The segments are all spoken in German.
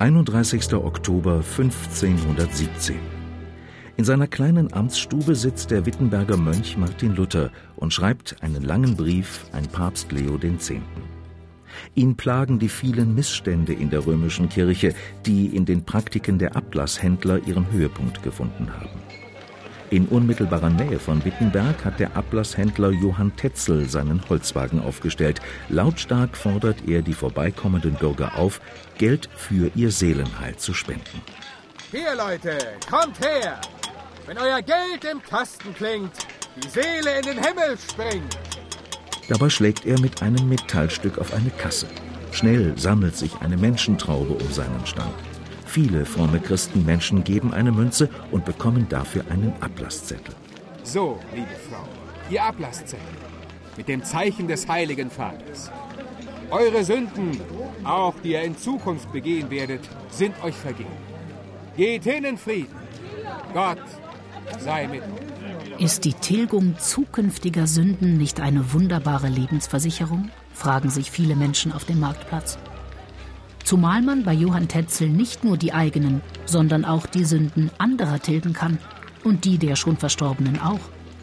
31. Oktober 1517. In seiner kleinen Amtsstube sitzt der Wittenberger Mönch Martin Luther und schreibt einen langen Brief an Papst Leo X. Ihn plagen die vielen Missstände in der römischen Kirche, die in den Praktiken der Ablasshändler ihren Höhepunkt gefunden haben. In unmittelbarer Nähe von Wittenberg hat der Ablasshändler Johann Tetzel seinen Holzwagen aufgestellt. Lautstark fordert er die vorbeikommenden Bürger auf, Geld für ihr Seelenheil zu spenden. Hier, Leute, kommt her! Wenn euer Geld im Kasten klingt, die Seele in den Himmel springt. Dabei schlägt er mit einem Metallstück auf eine Kasse. Schnell sammelt sich eine Menschentraube um seinen Stand. Viele fromme Christenmenschen geben eine Münze und bekommen dafür einen Ablasszettel. So, liebe Frau, Ihr Ablasszettel mit dem Zeichen des Heiligen Vaters. Eure Sünden, auch die ihr in Zukunft begehen werdet, sind euch vergeben. Geht hin in Frieden. Gott sei mit euch. Ist die Tilgung zukünftiger Sünden nicht eine wunderbare Lebensversicherung? Fragen sich viele Menschen auf dem Marktplatz. Zumal man bei Johann Tetzel nicht nur die eigenen, sondern auch die Sünden anderer tilgen kann und die der schon Verstorbenen auch.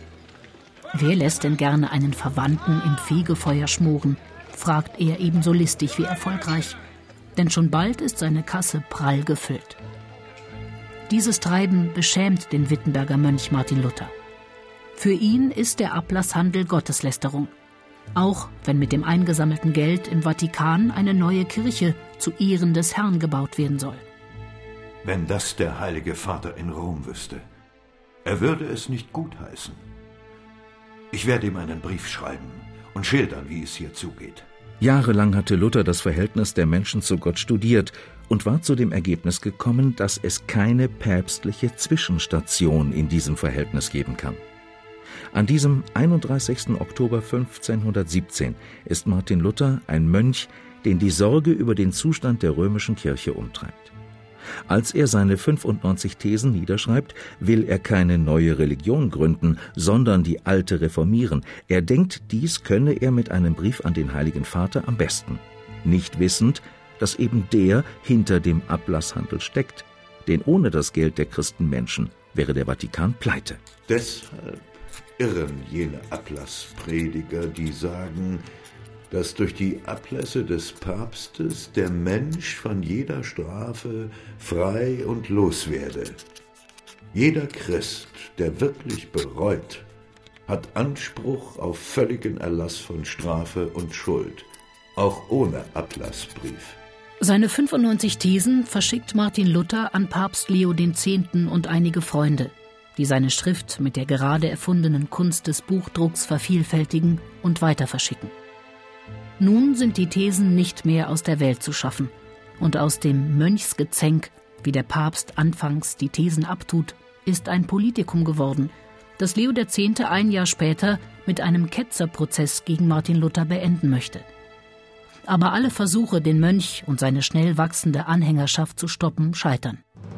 Wer lässt denn gerne einen Verwandten im Fegefeuer schmoren, fragt er ebenso listig wie erfolgreich, denn schon bald ist seine Kasse prall gefüllt. Dieses Treiben beschämt den Wittenberger Mönch Martin Luther. Für ihn ist der Ablasshandel Gotteslästerung, auch wenn mit dem eingesammelten Geld im Vatikan eine neue Kirche zu Ehren des Herrn gebaut werden soll. Wenn das der Heilige Vater in Rom wüsste, er würde es nicht gutheißen. Ich werde ihm einen Brief schreiben und schildern, wie es hier zugeht. Jahrelang hatte Luther das Verhältnis der Menschen zu Gott studiert und war zu dem Ergebnis gekommen, dass es keine päpstliche Zwischenstation in diesem Verhältnis geben kann. An diesem 31. Oktober 1517 ist Martin Luther ein Mönch, den die Sorge über den Zustand der römischen Kirche umtreibt. Als er seine 95 Thesen niederschreibt, will er keine neue Religion gründen, sondern die alte reformieren. Er denkt, dies könne er mit einem Brief an den Heiligen Vater am besten, nicht wissend, dass eben der hinter dem Ablasshandel steckt, denn ohne das Geld der Christenmenschen wäre der Vatikan pleite. Deshalb irren jene Ablassprediger, die sagen, dass durch die Ablässe des Papstes der Mensch von jeder Strafe frei und los werde. Jeder Christ, der wirklich bereut, hat Anspruch auf völligen Erlass von Strafe und Schuld, auch ohne Ablassbrief. Seine 95 Thesen verschickt Martin Luther an Papst Leo X. und einige Freunde, die seine Schrift mit der gerade erfundenen Kunst des Buchdrucks vervielfältigen und weiter verschicken. Nun sind die Thesen nicht mehr aus der Welt zu schaffen und aus dem Mönchsgezänk, wie der Papst anfangs die Thesen abtut, ist ein Politikum geworden, das Leo X. ein Jahr später mit einem Ketzerprozess gegen Martin Luther beenden möchte. Aber alle Versuche, den Mönch und seine schnell wachsende Anhängerschaft zu stoppen, scheitern.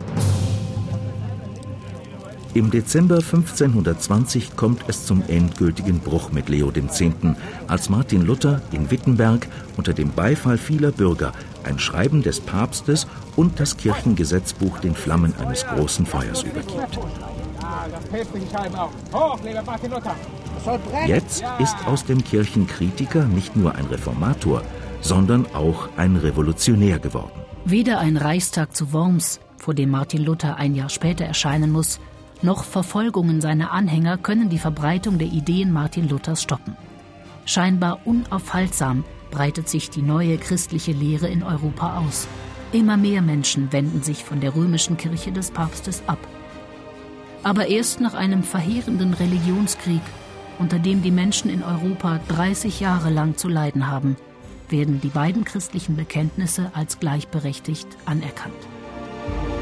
Im Dezember 1520 kommt es zum endgültigen Bruch mit Leo X., als Martin Luther in Wittenberg unter dem Beifall vieler Bürger ein Schreiben des Papstes und das Kirchengesetzbuch den Flammen eines großen Feuers übergibt. Jetzt ist aus dem Kirchenkritiker nicht nur ein Reformator, sondern auch ein Revolutionär geworden. Weder ein Reichstag zu Worms, vor dem Martin Luther ein Jahr später erscheinen muss, noch Verfolgungen seiner Anhänger können die Verbreitung der Ideen Martin Luthers stoppen. Scheinbar unaufhaltsam breitet sich die neue christliche Lehre in Europa aus. Immer mehr Menschen wenden sich von der römischen Kirche des Papstes ab. Aber erst nach einem verheerenden Religionskrieg, unter dem die Menschen in Europa 30 Jahre lang zu leiden haben, werden die beiden christlichen Bekenntnisse als gleichberechtigt anerkannt.